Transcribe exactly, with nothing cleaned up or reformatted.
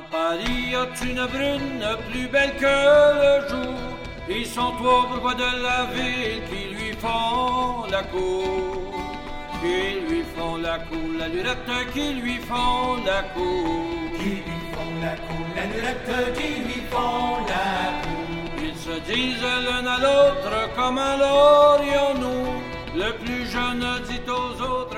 À Paris, as-tu une brune plus belle que le jour? Ils sont trois bourgeois de la ville qui lui font la cour. Qui lui font la cour, la lurette qui lui font la cour. Qui lui font la cour, la lurette qui lui font la cour. Ils se disent l'un à l'autre, comment l'aurions-nous? Le plus jeune dit aux autres,